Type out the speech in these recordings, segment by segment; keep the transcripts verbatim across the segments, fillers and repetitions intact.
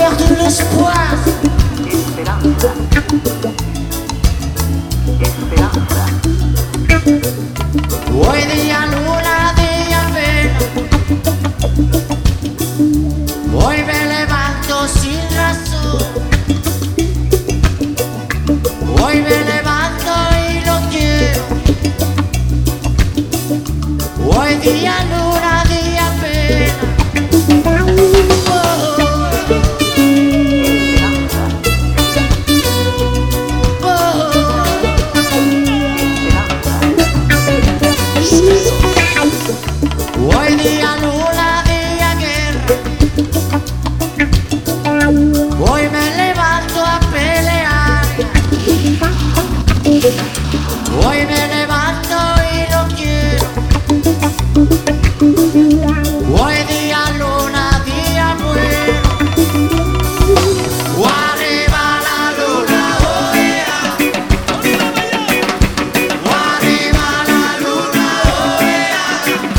perdu l'espoir. Esperanza. Esperanza. Hoy día luna, día pena. Hoy me levanto sin razón. Hoy me levanto y lo quiero. Hoy día luna, día pena. Hoy día luna, día guerra. Hoy me levanto a pelear. Hoy me levanto y lo quiero. Hoy día luna, día bueno. Arriba la luna, oh yeah. Arriba la luna, oh yeah.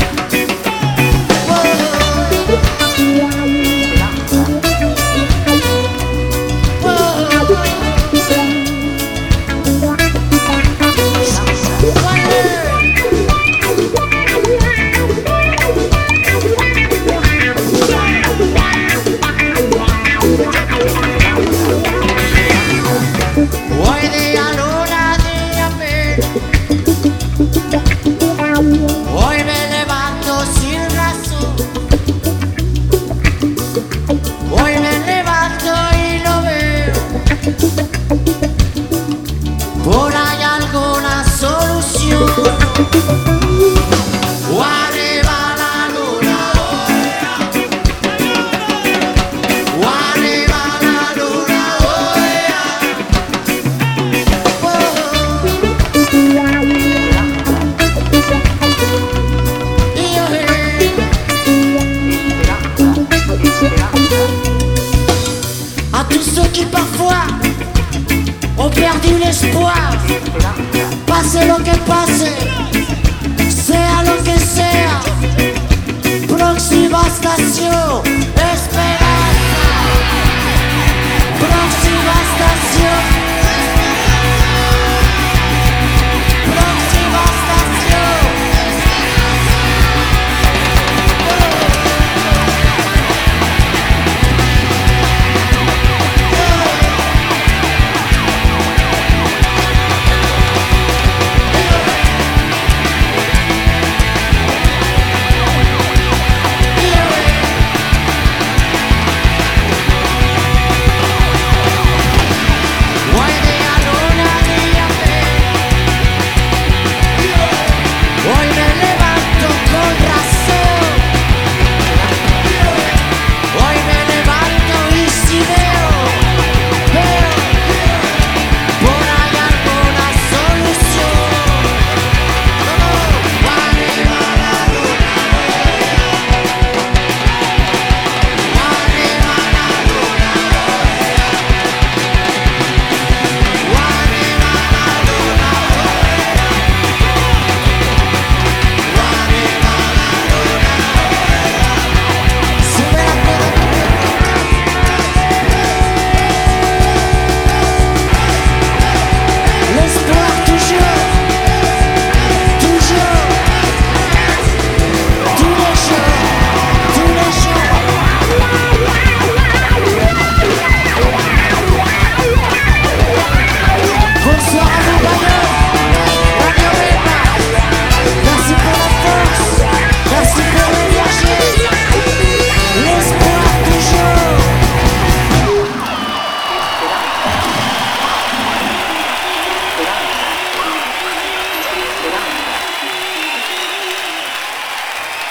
Hoy día luna, día pena. Hoy me levanto sin razón. Hoy me levanto y lo veo. Por ahí alguna solución. O arriba la luna, oh yeah. O arriba la luna, oh yeah. À tous ceux qui parfois ont perdu l'espoir, pase lo que pase, sea lo que sea, próxima estación.